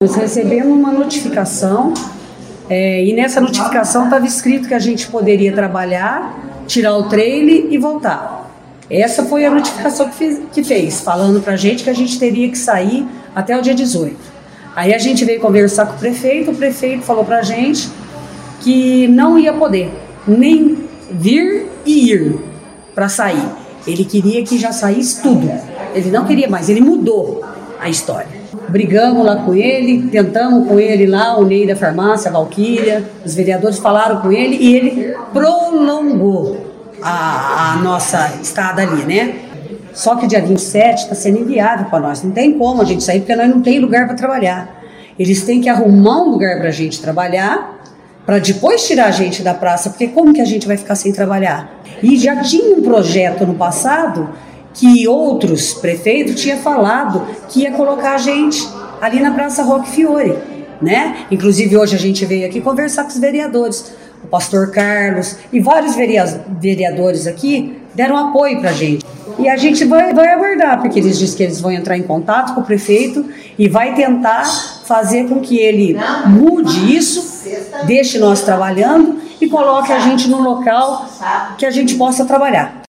Nós recebemos uma notificação e nessa notificação estava escrito que a gente poderia trabalhar, tirar o trailer e voltar. Essa foi a notificação que fez, falando pra gente que a gente teria que sair até o dia 18. Aí a gente veio conversar com o prefeito falou pra gente que não ia poder nem vir e ir para sair. Ele queria que já saísse tudo. Ele não queria mais, ele mudou a história. Brigamos lá com ele, tentamos com ele lá, o Ney da farmácia, a Valquíria, os vereadores falaram com ele e ele prolongou a nossa estada ali, né? Só que dia 27 está sendo inviável para nós, não tem como a gente sair, porque nós não tem lugar para trabalhar. Eles têm que arrumar um lugar para a gente trabalhar, para depois tirar a gente da praça, porque como que a gente vai ficar sem trabalhar? E já tinha um projeto no passado que outros prefeitos tinham falado que ia colocar a gente ali na Praça Roque Fiore, né? Inclusive hoje a gente veio aqui conversar com os vereadores, o pastor Carlos e vários vereadores aqui deram apoio pra gente. E a gente vai aguardar, porque eles dizem que eles vão entrar em contato com o prefeito e vai tentar fazer com que ele mude isso, deixe nós trabalhando e coloque a gente num local que a gente possa trabalhar.